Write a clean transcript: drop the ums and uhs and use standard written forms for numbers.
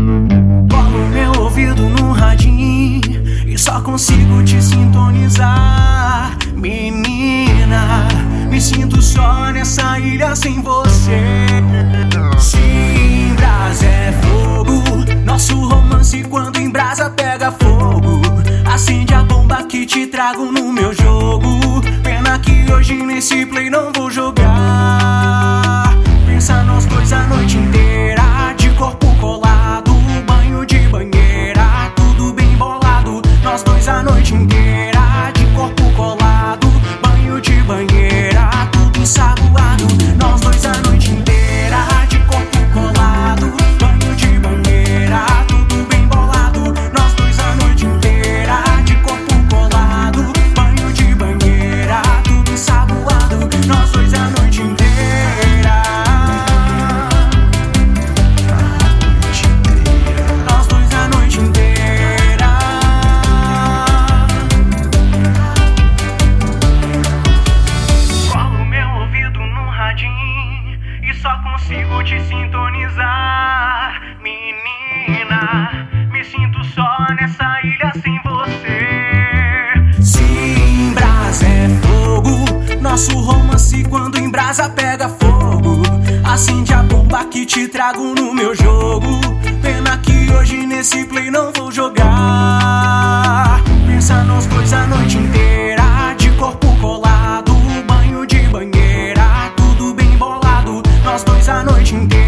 Colo meu ouvido no radinho e só consigo te sintonizar. Menina, me sinto só nessa ilha sem você. Sim, brasa é fogo, nosso romance quando em brasa pega fogo. Acende a bomba que te trago no meu jogo. Pena que hoje nesse play não vou jogar. Pensa nós dois a noite inteira, de corpo colado, banho de banheira, tudo bem bolado. Nós dois a noite inteira, de corpo colado, banho de banheira, tudo ensaboado. Nós dois a noite inteira, de corpo colado, banho de banheira, tudo bem bolado. Nós dois a noite inteira, de corpo colado, banho de banheira, tudo ensaboado. Nós dois a noite inteira. Nós dois a noite inteira. Colo meu ouvido no radinho e só consigo te sintonizar. Menina, me sinto só nessa ilha sem você. Sim, brasa é fogo, nosso romance quando em brasa pega fogo. Acende a bomba que te trago no meu jogo. Pena que hoje nesse play não vou jogar. Pensa nós dois a noite inteira, de corpo colado, banho de banheira, tudo bem bolado. Nós dois a noite inteira.